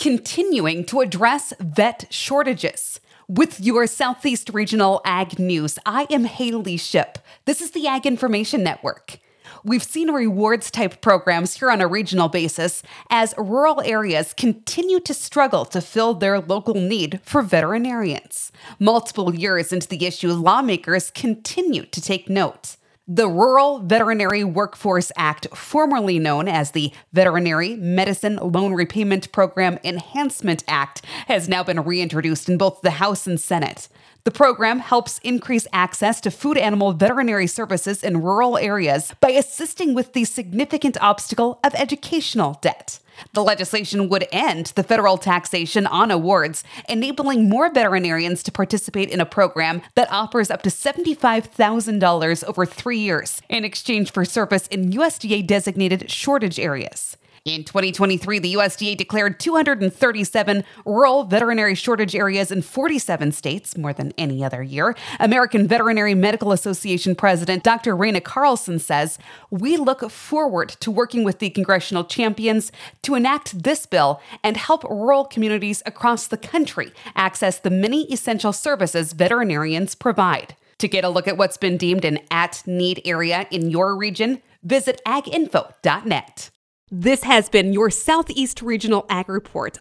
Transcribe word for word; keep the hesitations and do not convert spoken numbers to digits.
continuing to address vet shortages. With your Southeast Regional Ag News, I am Haley Ship. This is the Ag Information Network. We've seen rewards-type programs here on a regional basis as rural areas continue to struggle to fill their local need for veterinarians. Multiple years into the issue, lawmakers continue to take note. The Rural Veterinary Workforce Act, formerly known as the Veterinary Medicine Loan Repayment Program Enhancement Act, has now been reintroduced in both the House and Senate. The program helps increase access to food animal veterinary services in rural areas by assisting with the significant obstacle of educational debt. The legislation would end the federal taxation on awards, enabling more veterinarians to participate in a program that offers up to seventy-five thousand dollars over three years in exchange for service in U S D A-designated shortage areas. In twenty twenty-three, the U S D A declared two hundred thirty-seven rural veterinary shortage areas in forty-seven states, more than any other year. American Veterinary Medical Association President Doctor Raina Carlson says, "We look forward to working with the congressional champions to enact this bill and help rural communities across the country access the many essential services veterinarians provide." To get a look at what's been deemed an at-need area in your region, visit ag info dot net. This has been your Southeast Regional Ag Report